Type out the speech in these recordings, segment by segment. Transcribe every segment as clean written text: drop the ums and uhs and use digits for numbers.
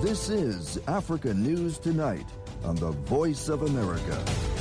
This is Africa News Tonight on the Voice of America.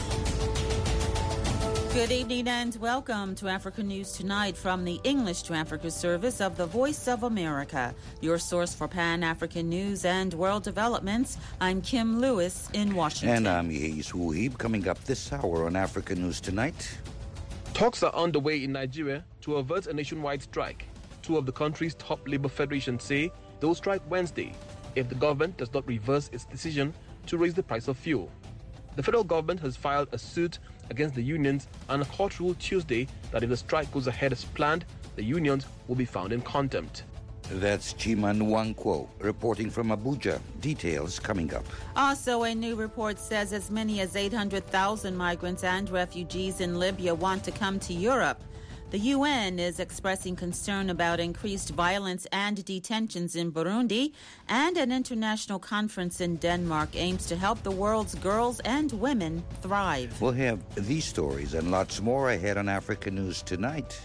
Good evening and welcome to Africa News Tonight from the English to Africa service of the Voice of America, your source for Pan-African news and world developments. I'm Kim Lewis in Washington. And I'm Yeis Wuhib. Coming up this hour on Africa News Tonight. Talks are underway in Nigeria to avert a nationwide strike. Two of the country's top labor federations say they'll strike Wednesday if the government does not reverse its decision to raise the price of fuel. The federal government has filed a suit against the unions, and a court ruled Tuesday that if the strike goes ahead as planned, the unions will be found in contempt. That's Chima Nwankwo reporting from Abuja. Details coming up. Also, a new report says as many as 800,000 migrants and refugees in Libya want to come to Europe. The UN is expressing concern about increased violence and detentions in Burundi, and an international conference in Denmark aims to help the world's girls and women thrive. We'll have these stories and lots more ahead on Africa News Tonight.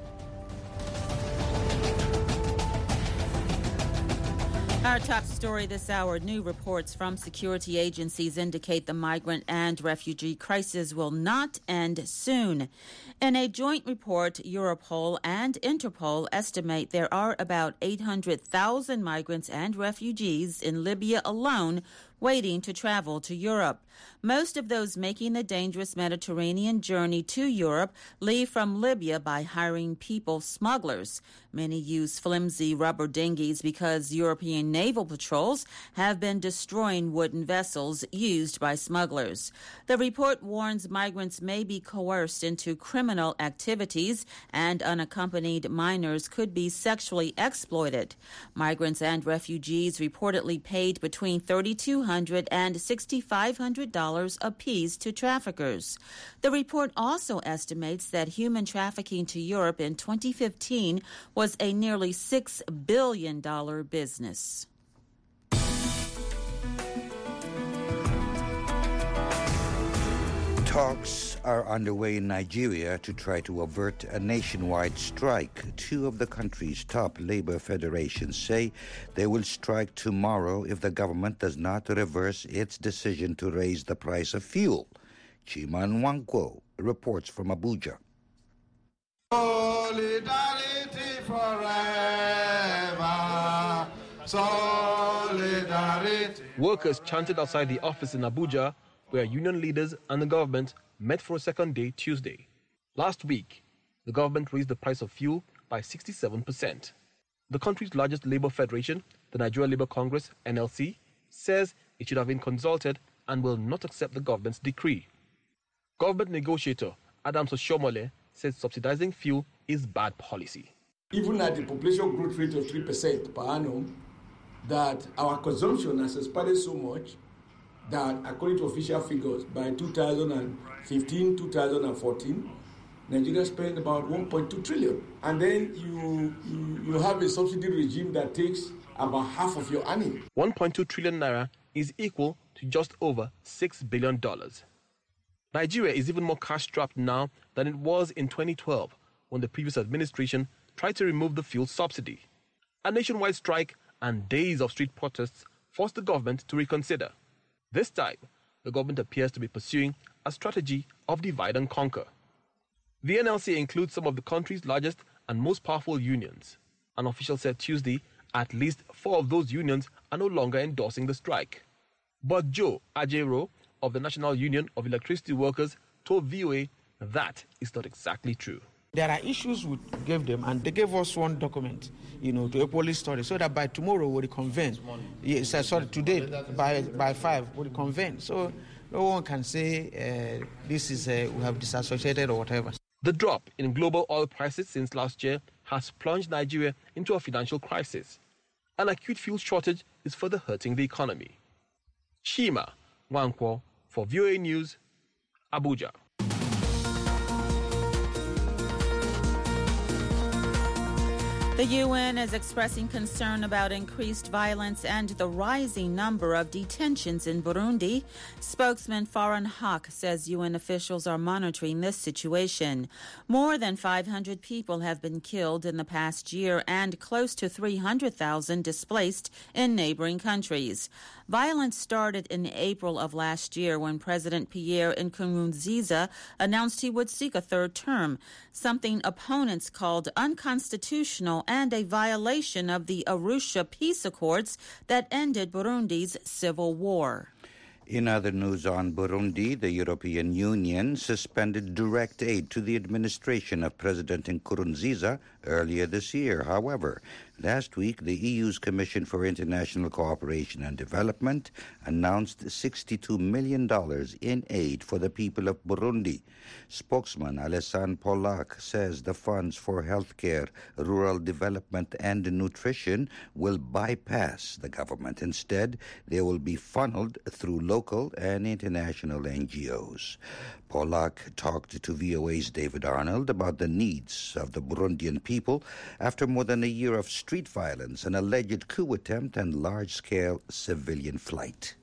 Our top story this hour, new reports from security agencies indicate the migrant and refugee crisis will not end soon. In a joint report, Europol and Interpol estimate there are about 800,000 migrants and refugees in Libya alone waiting to travel to Europe. Most of those making the dangerous Mediterranean journey to Europe leave from Libya by hiring people smugglers. Many use flimsy rubber dinghies because European naval patrols have been destroying wooden vessels used by smugglers. The report warns migrants may be coerced into criminal activities, and unaccompanied minors could be sexually exploited. Migrants and refugees reportedly paid between $3,200 and $6,500 apiece to traffickers. The report also estimates that human trafficking to Europe in 2015 was a nearly $6 billion business. Talks are underway in Nigeria to try to avert a nationwide strike. Two of the country's top labor federations say they will strike tomorrow if the government does not reverse its decision to raise the price of fuel. Chima Nwankwo reports from Abuja. Solidarity forever. Solidarity. Workers chanted outside the office in Abuja, where union leaders and the government met for a second day Tuesday. Last week, the government raised the price of fuel by 67%. The country's largest labor federation, the Nigeria Labour Congress, NLC, says it should have been consulted and will not accept the government's decree. Government negotiator Adams Oshomole says subsidizing fuel is bad policy. Even at the population growth rate of 3% per annum, that our consumption has expanded so much that according to official figures, by 2015, 2014, Nigeria spent about 1.2 trillion. And then you have a subsidy regime that takes about half of your earnings. 1.2 trillion naira is equal to just over $6 billion. Nigeria is even more cash-strapped now than it was in 2012, when the previous administration tried to remove the fuel subsidy. A nationwide strike and days of street protests forced the government to reconsider. This time, the government appears to be pursuing a strategy of divide and conquer. The NLC includes some of the country's largest and most powerful unions. An official said Tuesday at least 4 of those unions are no longer endorsing the strike. But Joe Ajero of the National Union of Electricity Workers told VOA that is not exactly true. There are issues we gave them, and they gave us one document, to a police story, so that by tomorrow we'll convene. Yes, sorry, today by 5 we'll convene. So no one can say this is we have disassociated or whatever. The drop in global oil prices since last year has plunged Nigeria into a financial crisis. An acute fuel shortage is further hurting the economy. Chima Nwankwo for VOA News, Abuja. The UN is expressing concern about increased violence and the rising number of detentions in Burundi. Spokesman Farhan Haq says UN officials are monitoring this situation. More than 500 people have been killed in the past year and close to 300,000 displaced in neighboring countries. Violence started in April of last year when President Pierre Nkurunziza announced he would seek a third term, something opponents called unconstitutional and a violation of the Arusha peace accords that ended Burundi's civil war. In other news on Burundi, the European Union suspended direct aid to the administration of President Nkurunziza earlier this year. However, last week, the EU's Commission for International Cooperation and Development announced $62 million in aid for the people of Burundi. Spokesman Alessandro Polak says the funds for healthcare, rural development, and nutrition will bypass the government. Instead, they will be funneled through local and international NGOs. Polak talked to VOA's David Arnold about the needs of the Burundian people after more than a year of street violence, an alleged coup attempt, and large-scale civilian flight.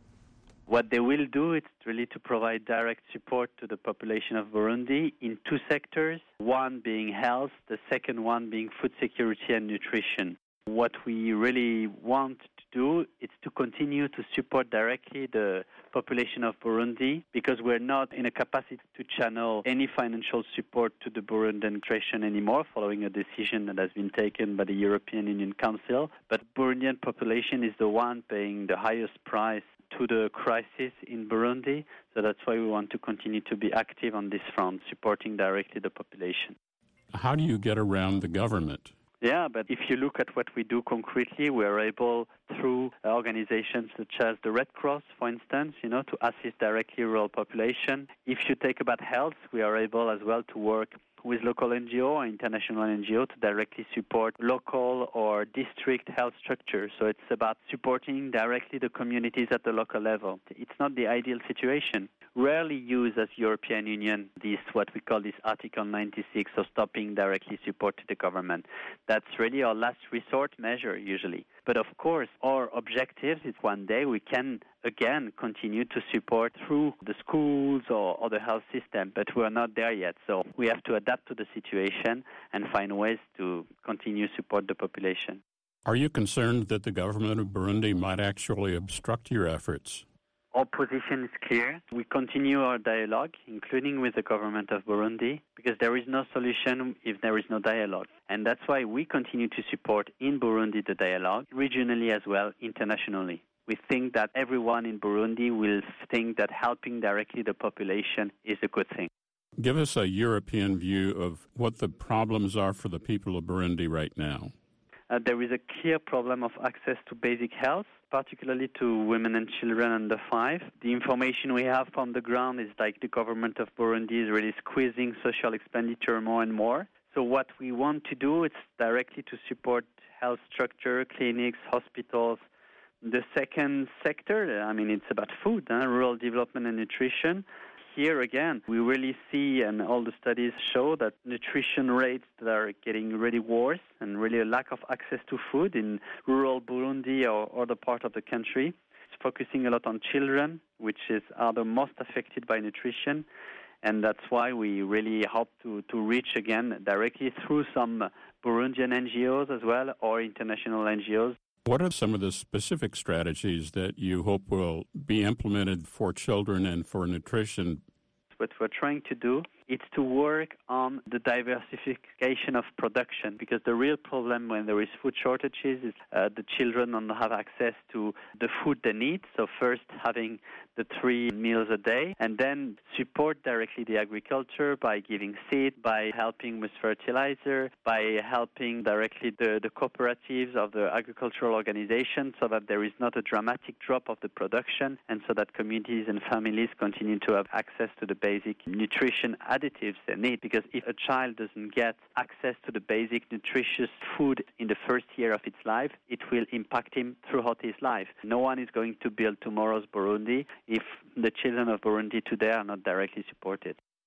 What they will do is really to provide direct support to the population of Burundi in two sectors, one being health, the second one being food security and nutrition. What we really want to do is to continue to support directly the population of Burundi because we're not in a capacity to channel any financial support to the Burundian nation anymore following a decision that has been taken by the European Union Council. But Burundian population is the one paying the highest price to the crisis in Burundi. So that's why we want to continue to be active on this front, supporting directly the population. How do you get around the government? Yeah, but if you look at what we do concretely, we are able, through organizations such as the Red Cross, for instance, to assist directly rural population. If you take about health, we are able as well to work with local NGO or international NGO to directly support local or district health structures. So it's about supporting directly the communities at the local level. It's not the ideal situation. Rarely use as European Union what we call this Article 96, so stopping directly support to the government. That's really our last resort measure usually. But of course, our objective is one day we can again continue to support through the schools or the health system, but we're not there yet. So we have to adapt to the situation and find ways to continue to support the population. Are you concerned that the government of Burundi might actually obstruct your efforts? Our position is clear. We continue our dialogue, including with the government of Burundi, because there is no solution if there is no dialogue. And that's why we continue to support in Burundi the dialogue, regionally as well, internationally. We think that everyone in Burundi will think that helping directly the population is a good thing. Give us a European view of what the problems are for the people of Burundi right now. There is a clear problem of access to basic health, particularly to women and children under 5. The information we have from the ground is like the government of Burundi is really squeezing social expenditure more and more. So what we want to do is directly to support health structure, clinics, hospitals. The second sector, it's about food, rural development and nutrition. Here again, we really see, and all the studies show, that nutrition rates that are getting really worse and really a lack of access to food in rural Burundi or other part of the country. It's focusing a lot on children, which are the most affected by nutrition. And that's why we really hope to reach again directly through some Burundian NGOs as well or international NGOs. What are some of the specific strategies that you hope will be implemented for children and for nutrition? What we're trying to do is to work on the diversification of production, because the real problem when there is food shortages is the children don't have access to the food they need. So first having the 3 meals a day, and then support directly the agriculture by giving seed, by helping with fertilizer, by helping directly the cooperatives of the agricultural organizations so that there is not a dramatic drop of the production and so that communities and families continue to have access to the basic nutrition additives they need. Because if a child doesn't get access to the basic nutritious food in the first year of its life, it will impact him throughout his life. No one is going to build tomorrow's Burundi if the children of Burundi today are not directly supported.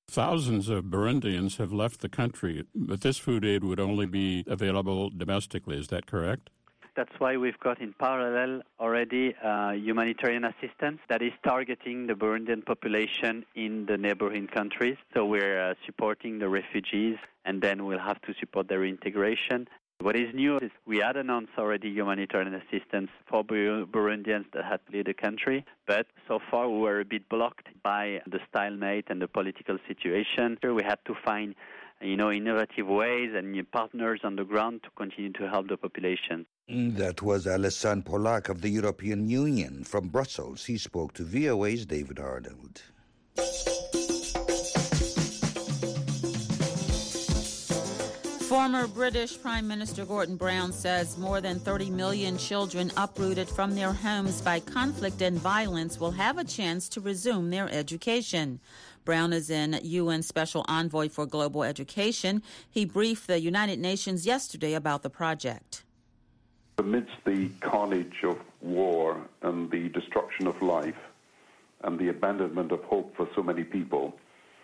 Thousands of Burundians have left the country, but this food aid would only be available domestically. Is that correct? That's why we've got in parallel already humanitarian assistance that is targeting the Burundian population in the neighboring countries. So we're supporting the refugees, and then we'll have to support their integration. What is new is we had announced already humanitarian assistance for Burundians that had fled the country, but so far we were a bit blocked by the stalemate and the political situation. We had to find, innovative ways and new partners on the ground to continue to help the population. That was Alessandro Polak of the European Union. From Brussels, he spoke to VOA's David Arnold. Former British Prime Minister Gordon Brown says more than 30 million children uprooted from their homes by conflict and violence will have a chance to resume their education. Brown is in UN Special Envoy for Global Education. He briefed the United Nations yesterday about the project. Amidst the carnage of war and the destruction of life and the abandonment of hope for so many people,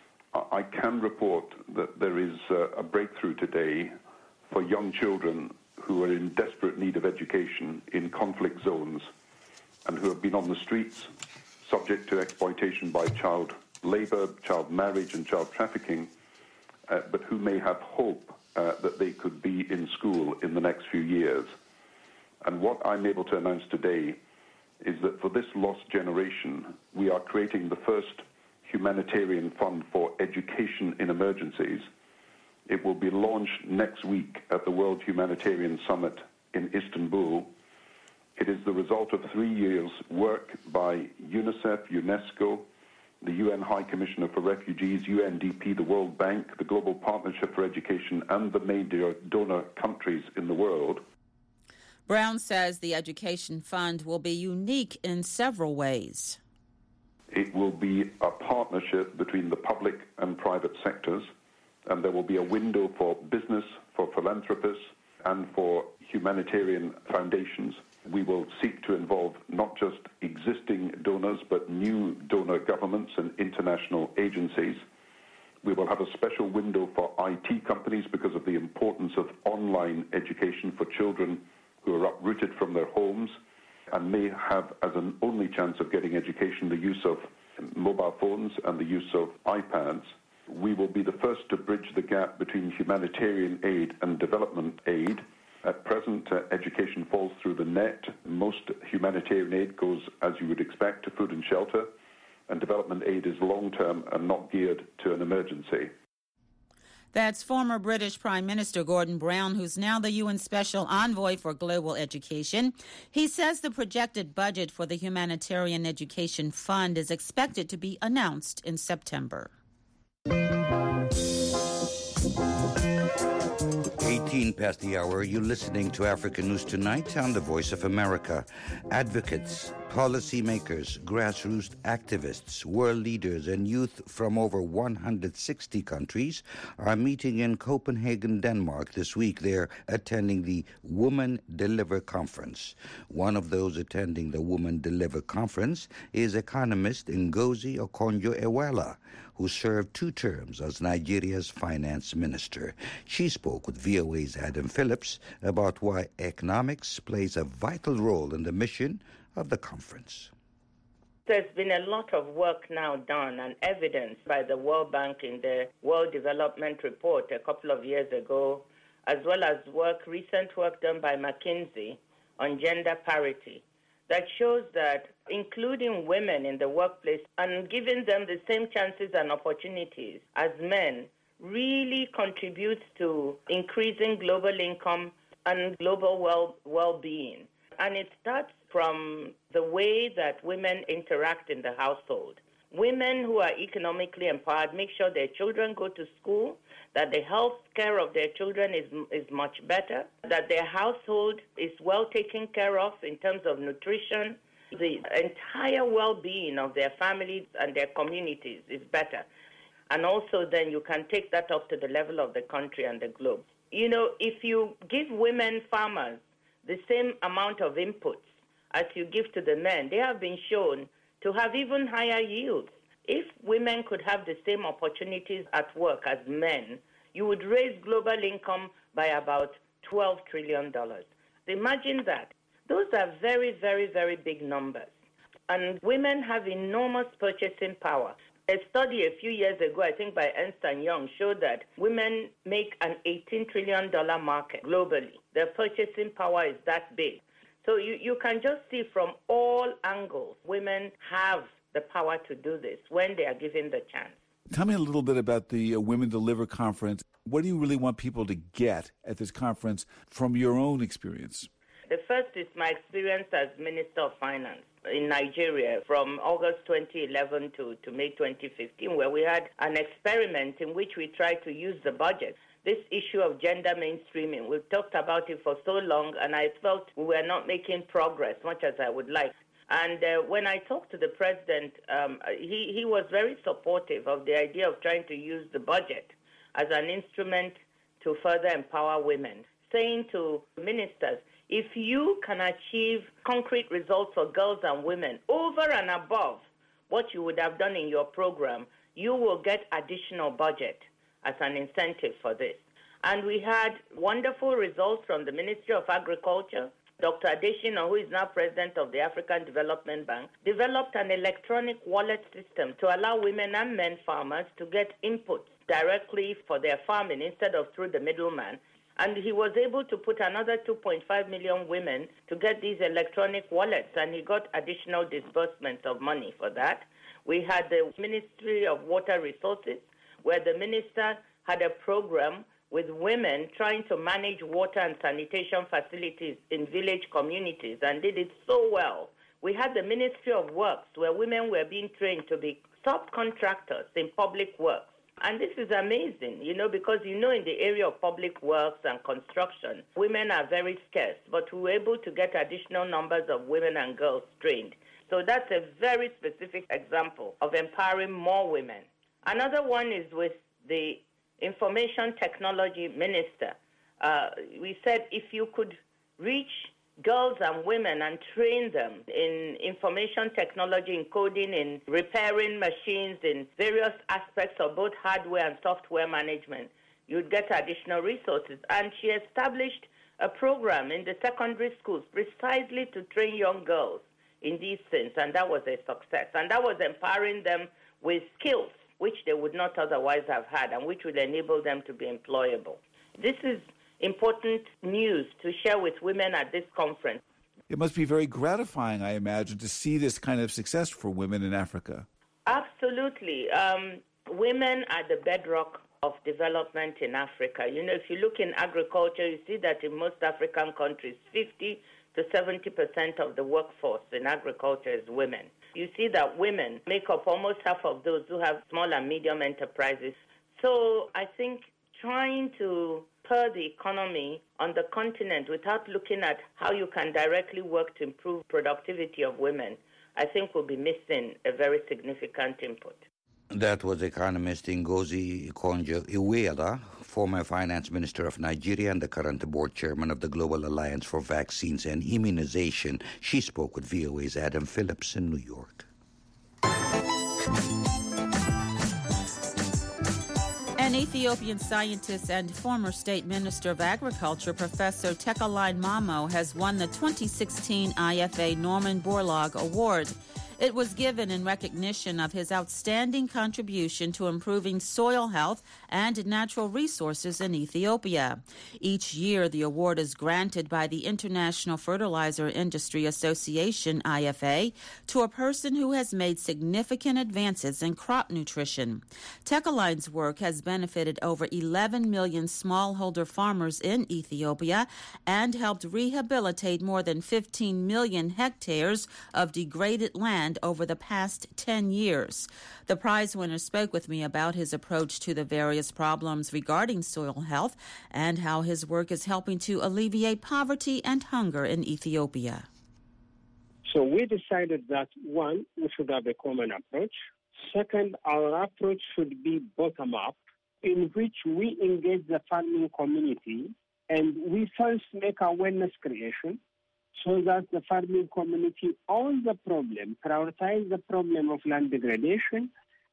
I can report that there is a breakthrough today for young children who are in desperate need of education in conflict zones and who have been on the streets subject to exploitation by child labor, child marriage and child trafficking, but who may have hope that they could be in school in the next few years. And what I'm able to announce today is that for this lost generation, we are creating the first humanitarian fund for education in emergencies. It will be launched next week at the World Humanitarian Summit in Istanbul. It is the result of 3 years' work by UNICEF, UNESCO, the UN High Commissioner for Refugees, UNDP, the World Bank, the Global Partnership for Education, and the major donor countries in the world. Brown says the education fund will be unique in several ways. It will be a partnership between the public and private sectors, and there will be a window for business, for philanthropists, and for humanitarian foundations. We will seek to involve not just existing donors, but new donor governments and international agencies. We will have a special window for IT companies because of the importance of online education for children who are uprooted from their homes and may have as an only chance of getting education the use of mobile phones and the use of iPads. We will be the first to bridge the gap between humanitarian aid and development aid. At present, education falls through the net. Most humanitarian aid goes, as you would expect, to food and shelter, and development aid is long-term and not geared to an emergency. That's former British Prime Minister Gordon Brown, who's now the UN Special Envoy for Global Education. He says the projected budget for the Humanitarian Education Fund is expected to be announced in September. 18 past the hour, you're listening to African News Tonight on the Voice of America. Advocates, policymakers, grassroots activists, world leaders, and youth from over 160 countries are meeting in Copenhagen, Denmark this week. They're attending the Women Deliver Conference. One of those attending the Women Deliver Conference is economist Ngozi Okonjo-Iweala, who served 2 terms as Nigeria's finance minister. She spoke with VOA's Adam Phillips about why economics plays a vital role in the mission of the conference. There's been a lot of work now done and evidenced by the World Bank in the World Development Report a couple of years ago, as well as recent work done by McKinsey on gender parity, that shows that including women in the workplace and giving them the same chances and opportunities as men really contributes to increasing global income and global well-being. And it starts from the way that women interact in the household. Women who are economically empowered make sure their children go to school, that the health care of their children is much better, that their household is well taken care of in terms of nutrition. The entire well-being of their families and their communities is better. And also then you can take that up to the level of the country and the globe. You know, if you give women farmers the same amount of inputs as you give to the men, they have been shown to have even higher yields If women could have the same opportunities at work as men, you would raise global income by about $12 trillion. Imagine that. Those are very, very, very big numbers. And women have enormous purchasing power. A study a few years ago, I think by Ernst & Young, showed that women make an $18 trillion market globally. Their purchasing power is that big. So you can just see from all angles, women have the power to do this when they are given the chance. Tell me a little bit about the Women Deliver Conference. What do you really want people to get at this conference from your own experience? The first is my experience as Minister of Finance in Nigeria from August 2011 to May 2015, where we had an experiment in which we tried to use the budget. This issue of gender mainstreaming, we've talked about it for so long, and I felt we were not making progress much as I would like. And when I talked to the president, he was very supportive of the idea of trying to use the budget as an instrument to further empower women, saying to ministers, if you can achieve concrete results for girls and women over and above what you would have done in your program, you will get additional budget as an incentive for this. And we had wonderful results from the Ministry of Agriculture. Dr. Adesina, who is now president of the African Development Bank, developed an electronic wallet system to allow women and men farmers to get inputs directly for their farming instead of through the middleman. And he was able to put another 2.5 million women to get these electronic wallets, and he got additional disbursements of money for that. We had the Ministry of Water Resources, where the minister had a program with women trying to manage water and sanitation facilities in village communities, and did it so well. We had the Ministry of Works, where women were being trained to be subcontractors in public works. And this is amazing, because in the area of public works and construction, women are very scarce, but we were able to get additional numbers of women and girls trained. So that's a very specific example of empowering more women. Another one is with the Information Technology Minister. We said if you could reach girls and women and train them in information technology, in coding, in repairing machines, in various aspects of both hardware and software management, you'd get additional resources. And she established a program in the secondary schools precisely to train young girls in these things, and that was a success. And that was empowering them with skills which they would not otherwise have had and which would enable them to be employable. This is important news to share with women at this conference. It must be very gratifying, I imagine, to see this kind of success for women in Africa. Absolutely. Women are the bedrock of development in Africa. If you look in agriculture, you see that in most African countries, 50 to 70% of the workforce in agriculture is women. You see that women make up almost half of those who have small and medium enterprises. So I think trying to spur the economy on the continent without looking at how you can directly work to improve productivity of women, I think will be missing a very significant input. That was economist Ngozi Okonjo-Iweala, former finance minister of Nigeria and the current board chairman of the Global Alliance for Vaccines and Immunization. She spoke with VOA's Adam Phillips in New York. An Ethiopian scientist and former state minister of agriculture, Professor Tekelein Mamo, has won the 2016 IFA Norman Borlaug Award. It was given in recognition of his outstanding contribution to improving soil health and natural resources in Ethiopia. Each year, the award is granted by the International Fertilizer Industry Association, IFA, to a person who has made significant advances in crop nutrition. Tekelein's work has benefited over 11 million smallholder farmers in Ethiopia and helped rehabilitate more than 15 million hectares of degraded land over the past 10 years. The prize winner spoke with me about his approach to the various problems regarding soil health and how his work is helping to alleviate poverty and hunger in Ethiopia. So we decided that, one, we should have a common approach. Second, our approach should be bottom-up, in which we engage the farming community and we first make awareness creation, so that the farming community owns the problem, prioritize the problem of land degradation,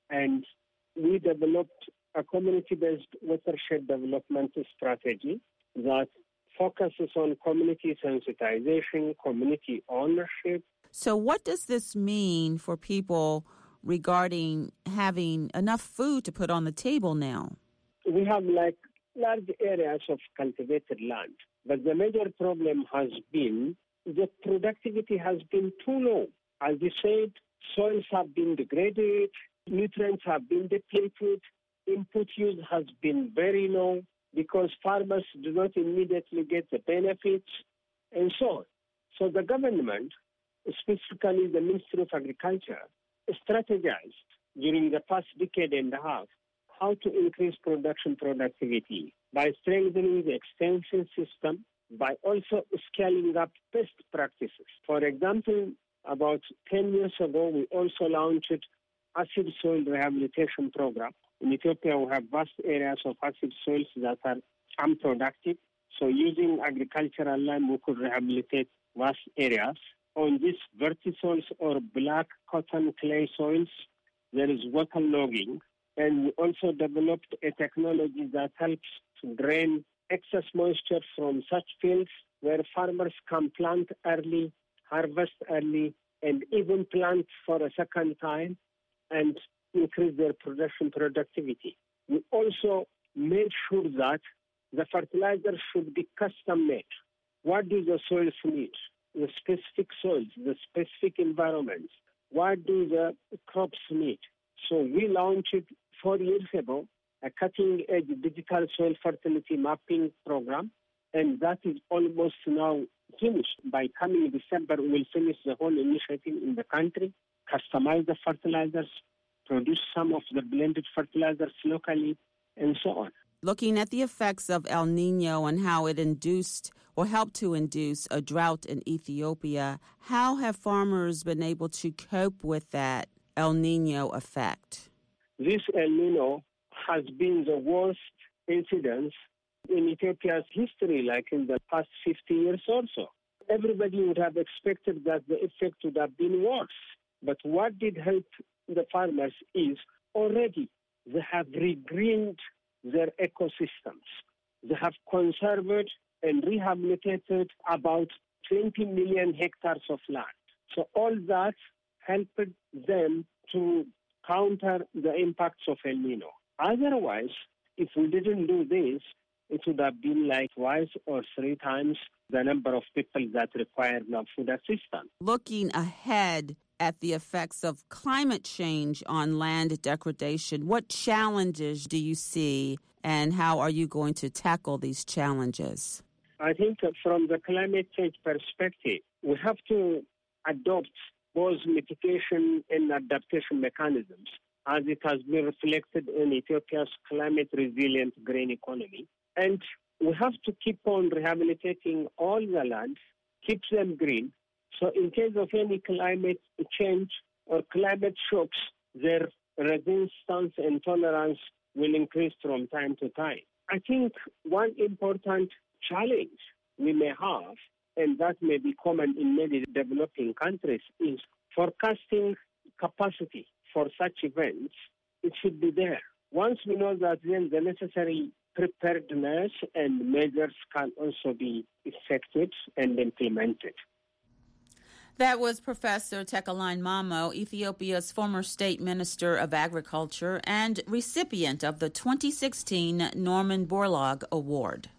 and we developed a community-based watershed development strategy that focuses on community sensitization, community ownership. So what does this mean for people regarding having enough food to put on the table now? We have large areas of cultivated land, but the major problem has been the productivity has been too low. As you said, soils have been degraded, nutrients have been depleted, input use has been very low because farmers do not immediately get the benefits, and so on. So the government, specifically the Ministry of Agriculture, strategized during the past decade and a half how to increase production productivity by strengthening the extension system, by also scaling up best practices. For example, about 10 years ago, we also launched acid soil rehabilitation program. In Ethiopia, we have vast areas of acid soils that are unproductive. So using agricultural land, we could rehabilitate vast areas. On these vertisoils or black cotton clay soils, there is waterlogging. And we also developed a technology that helps to drain excess moisture from such fields where farmers can plant early, harvest early, and even plant for a second time and increase their production productivity. We also made sure that the fertilizers should be custom made. What do the soils need? The specific soils, the specific environments. What do the crops need? So we launched 4 years ago a cutting-edge digital soil fertility mapping program, and that is almost now finished. By coming December, we'll finish the whole initiative in the country, customize the fertilizers, produce some of the blended fertilizers locally, and so on. Looking at the effects of El Nino and how it induced or helped to induce a drought in Ethiopia, how have farmers been able to cope with that El Nino effect? This El Nino has been the worst incidence in Ethiopia's history, like in the past 50 years or so. Everybody would have expected that the effect would have been worse. But what did help the farmers is already they have regreened their ecosystems. They have conserved and rehabilitated about 20 million hectares of land. So all that helped them to counter the impacts of El Nino. Otherwise, if we didn't do this, it would have been like twice or three times the number of people that require now food assistance. Looking ahead at the effects of climate change on land degradation, what challenges do you see and how are you going to tackle these challenges? I think from the climate change perspective, we have to adopt both mitigation and adaptation mechanisms, as it has been reflected in Ethiopia's climate-resilient green economy. And we have to keep on rehabilitating all the lands, keep them green, so in case of any climate change or climate shocks, their resistance and tolerance will increase from time to time. I think one important challenge we may have, and that may be common in many developing countries, is forecasting capacity for such events. It should be there. Once we know that, then the necessary preparedness and measures can also be effected and implemented. That was Professor Tekaline Mamo, Ethiopia's former State Minister of Agriculture and recipient of the 2016 Norman Borlaug Award.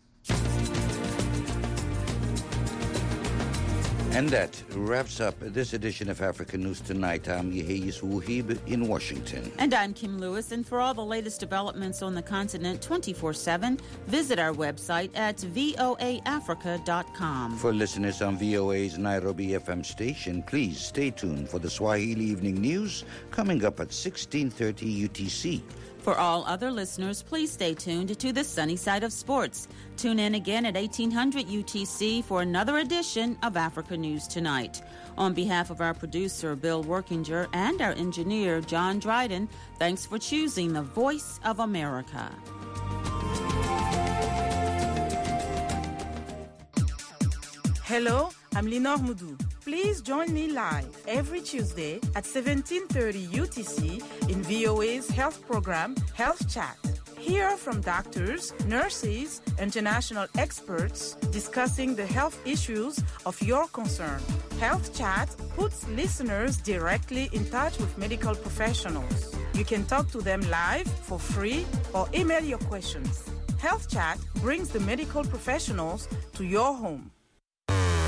And that wraps up this edition of Africa News Tonight. I'm Yeheyes Wuhib in Washington. And I'm Kim Lewis. And for all the latest developments on the continent 24/7, visit our website at voaafrica.com. For listeners on VOA's Nairobi FM station, please stay tuned for the Swahili Evening News coming up at 16:30 UTC. For all other listeners, please stay tuned to the Sunny Side of Sports. Tune in again at 1800 UTC for another edition of Africa News Tonight. On behalf of our producer, Bill Workinger, and our engineer, John Dryden, thanks for choosing the Voice of America. Hello, I'm Lenore Moudou. Please join me live every Tuesday at 17:30 UTC in VOA's health program, Health Chat. Hear from doctors, nurses, international experts discussing the health issues of your concern. Health Chat puts listeners directly in touch with medical professionals. You can talk to them live for free or email your questions. Health Chat brings the medical professionals to your home.